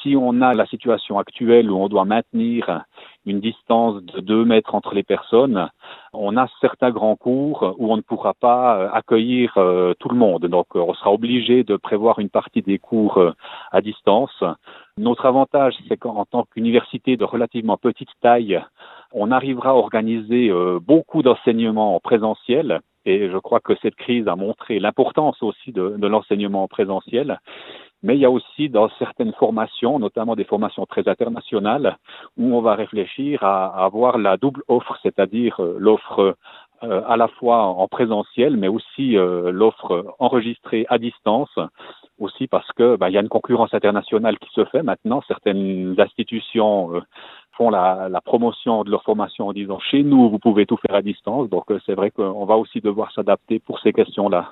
Si on a la situation actuelle où on doit maintenir une distance de 2 mètres entre les personnes, on a certains grands cours où on ne pourra pas accueillir tout le monde. Donc, on sera obligé de prévoir une partie des cours à distance. Notre avantage, c'est qu'en tant qu'université de relativement petite taille, on arrivera à organiser beaucoup d'enseignements en présentiel. Et je crois que cette crise a montré l'importance aussi de l'enseignement en présentiel. Mais il y a aussi dans certaines formations, notamment des formations très internationales, où on va réfléchir à avoir la double offre, c'est-à-dire l'offre à la fois en présentiel, mais aussi l'offre enregistrée à distance, aussi parce que il y a une concurrence internationale qui se fait maintenant. Certaines institutions font la promotion de leur formation en disant chez nous, vous pouvez tout faire à distance. Donc c'est vrai qu'on va aussi devoir s'adapter pour ces questions-là.